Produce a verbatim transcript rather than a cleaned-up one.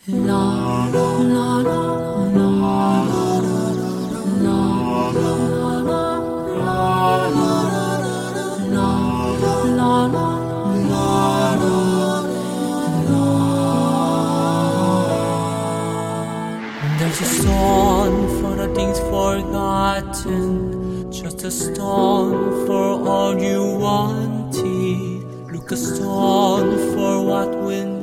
La la la la la There's a song for the things forgotten, just a stone for all you wanted. Look a stone for what will